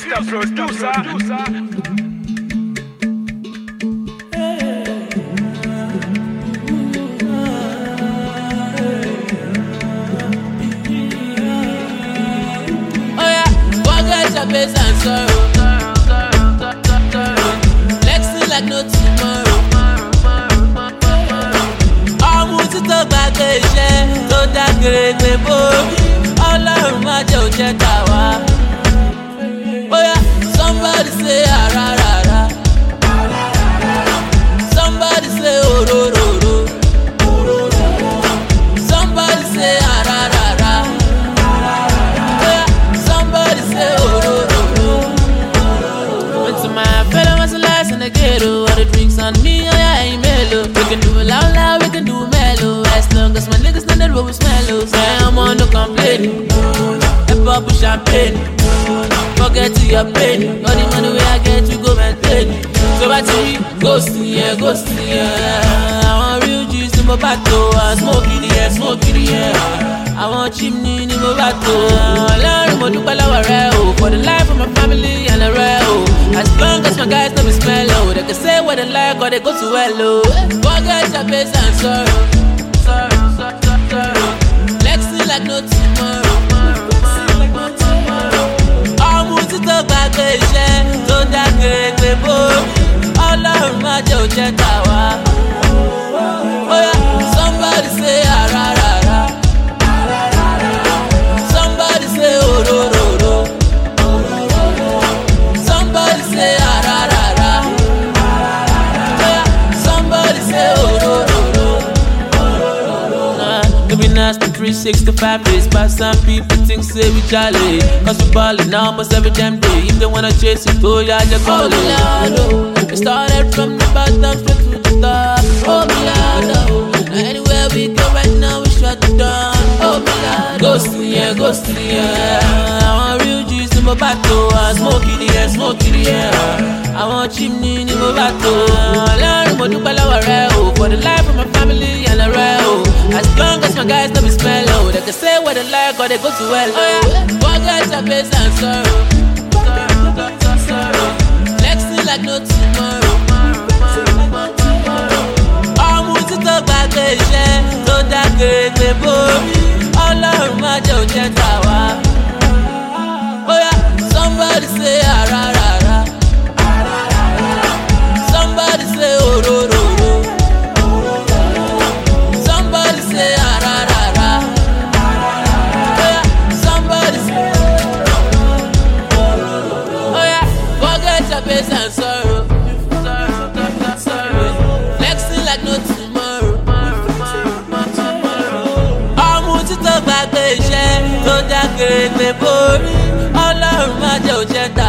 Mr. Producer. Forget your pain and sorrow. Flexing like no tomorrow. Ọmú títọ́ gbàgbé iṣẹ́ tó dágbére pé bómi. Ọlọ́run má jẹ́ òjẹ́ tà wá. Oya, somebody say ararara. Somebody say orororo. Somebody say ararara. Oya, somebody say orororo. Went to my fellow hustlers in the ghetto. All the drinks on me, oh yeah, ain't mellow. We can do it loud, loud, we can do it mellow. As long as my niggas know that we smell. Say I'm on no complaining. Bubble champagne. Forget to your pain. All the money we I get, we go maintain. So I tell you, ghost in the air. I want real juice in my battle. Smoke in the air. I want chimney in my battle. Learn more to for the life of my family and the real. As long as my guys know me smell, they can say what they like or they go to hello. Forget your pain and sorrow. Flexing like no tomorrow. Ọmú títọ́ gbàgbé iṣẹ́ tó dágbére pé bómi. Ọlọ́run má jẹ́ òjẹ́ tà wá. Oya, somebody say ararara. Somebody say orororo. Somebody say ararara. Oya, somebody say orororo. Could be nasty 365 days, but some people think say we jolly. Cause we ballin' almost every damn day. If they wanna chase it, oh yeah, just call it. We started from the bottom straight to the top. Oh Milano, now anywhere we go right now we shut it down. Oh Milano, ghost in the air. I want real juice in my battle. Smoke in the air. I want chimney in my battle. Learn more to for the life of my family and the real. As long as my guys know me smell, they can say what they like or they go to hell. Oh yeah, forget your pain and sorrow. Flexing like no tomorrow. Ọmú títọ́ gbàgbé iṣẹ́ tó dágbére pé bómi. Ọlọ́run má jẹ́ òjẹ́ tà wá. Oya, somebody say ararara. Somebody say orororo. Somebody say ararara. Oya, somebody say Oya, forget your pain and sorrow. Flexing like no tomorrow. Ọmú títọ́ gbàgbé iṣẹ́ tó dágbére pé bómi. Ọlọ́run má jẹ́ òjẹ́ tà